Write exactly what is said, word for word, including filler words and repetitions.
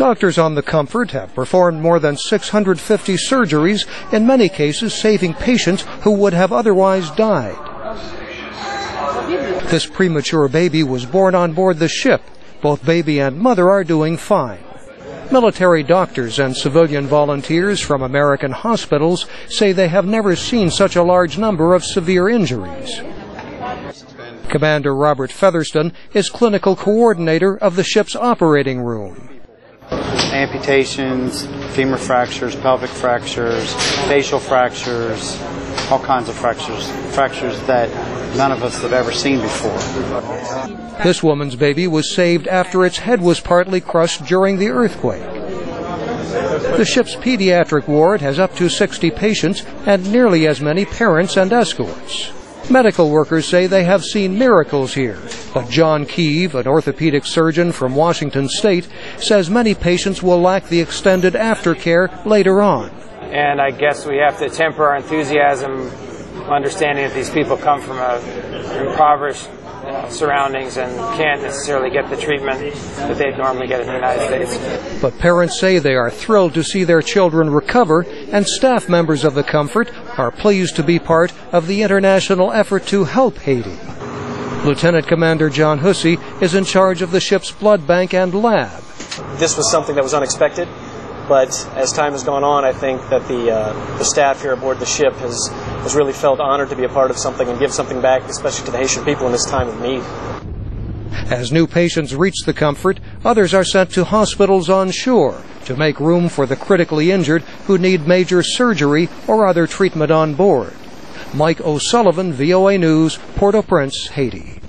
Doctors on the Comfort have performed more than six hundred fifty surgeries, in many cases saving patients who would have otherwise died. This premature baby was born on board the ship. Both baby and mother are doing fine. Military doctors and civilian volunteers from American hospitals say they have never seen such a large number of severe injuries. Commander Robert Featherston is clinical coordinator of the ship's operating room. Amputations, femur fractures, pelvic fractures, facial fractures, all kinds of fractures, fractures that none of us have ever seen before. This woman's baby was saved after its head was partly crushed during the earthquake. The ship's pediatric ward has up to sixty patients and nearly as many parents and escorts. Medical workers say they have seen miracles here, but John Keeve, an orthopedic surgeon from Washington State, says many patients will lack the extended aftercare later on. And I guess we have to temper our enthusiasm, understanding that these people come from a impoverished uh, surroundings and can't necessarily get the treatment that they'd normally get in the United States. But parents say they are thrilled to see their children recover, and staff members of the Comfort are pleased to be part of the international effort to help Haiti. Lieutenant Commander John Hussey is in charge of the ship's blood bank and lab. This was something that was unexpected, but as time has gone on, I think that the, uh, the staff here aboard the ship has, has really felt honored to be a part of something and give something back, especially to the Haitian people in this time of need. As new patients reach the Comfort, others are sent to hospitals on shore to make room for the critically injured who need major surgery or other treatment on board. Mike O'Sullivan, V O A News, Port-au-Prince, Haiti.